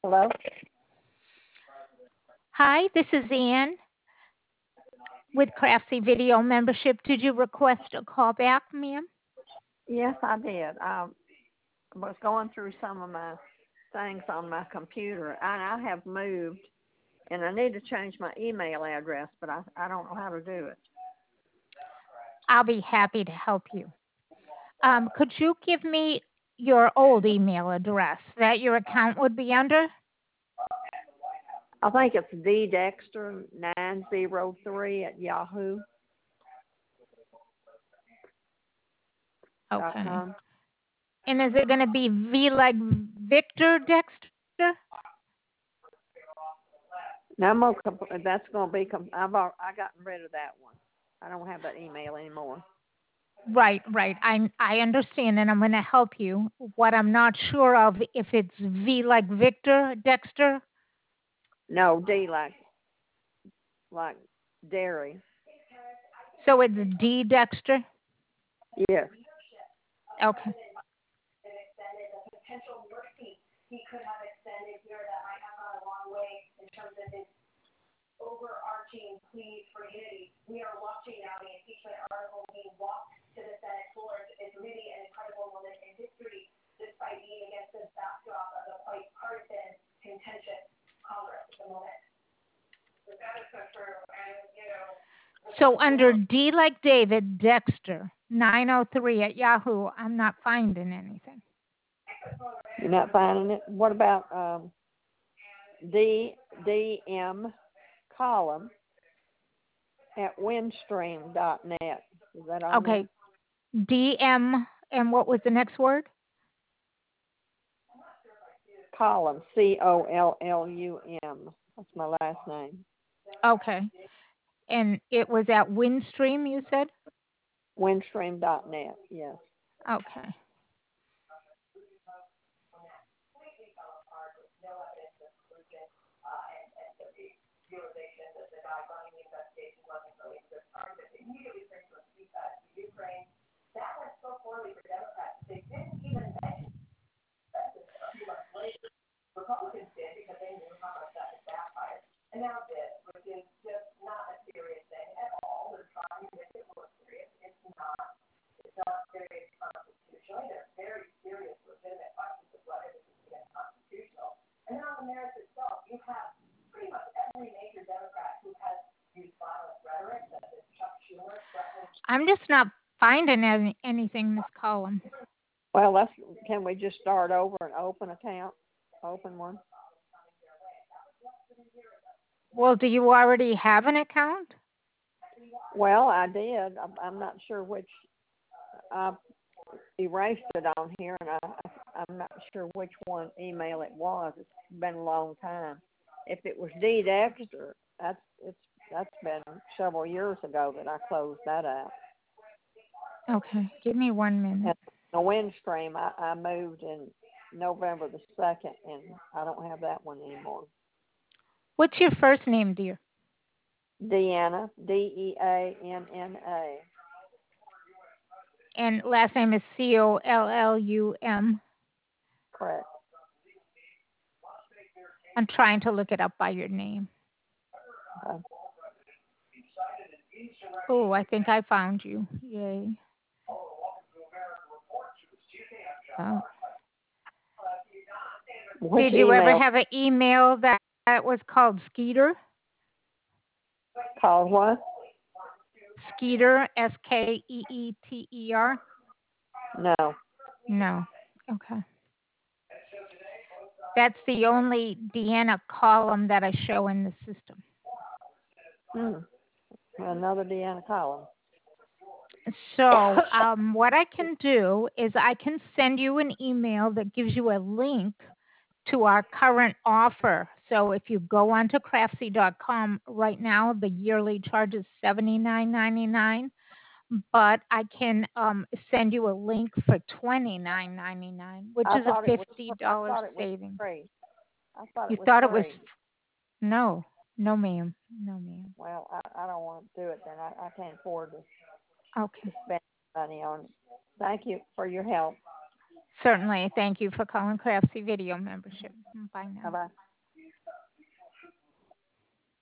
Hello? Hi, this is Ann with Craftsy Video Membership. Did you request a call back, ma'am? Yes, I did. I was going through some of my things on my computer, and I have moved, and I need to change my email address, but I don't know how to do it. I'll be happy to help you. Could you give me your old email address that your account would be under? I think it's ddexter903 at Okay. yahoo.com. And is it going to be V like Victor Dexter? Now that's going to be. I gotten rid of that one. I don't have that email anymore. Right. I understand, and I'm going to help you. What I'm not sure of if it's V like Victor Dexter. No, D like dairy. So it's D Dexter. Yes. Okay. So under D like David, Dexter, 903 at Yahoo, I'm not finding anything. You're not finding it? What about DM column at windstream.net? Is that on Okay. DM, and what was the next word? Column, COLLUM. That's my last name. Okay. And it was at Windstream, you said? Windstream.net, yes. Okay. I'm just not finding anything in this column. Well, can we just start over and open account? Open one? Well, do you already have an account? Well, I did. I'm not sure which. I erased it on here, and I'm not sure which one email it was. It's been a long time. If it was D Dexter, that's been several years ago that I closed that out. Okay, give me 1 minute. And the Windstream, I moved in November the 2nd, and I don't have that one anymore. What's your first name, dear? Deanna, Deanna. And last name is COLLUM. Correct. I'm trying to look it up by your name. Okay. Oh, I think I found you. Yay. Oh. Did you ever have an email that was called Skeeter? Called what? Skeeter, SKEETER? No. No. Okay. That's the only Deanna column that I show in the system. Another Deanna column. So what I can do is I can send you an email that gives you a link to our current offer. So if you go onto craftsy.com right now, the yearly charge is $79.99, but I can send you a link for $29.99, which is a $50 savings. You thought it was free. No, ma'am. No, ma'am. Well, I don't want to do it then. I can't afford to Okay. spend money on it. Thank you for your help. Certainly. Thank you for calling Craftsy Video Membership. Bye now. Bye-bye.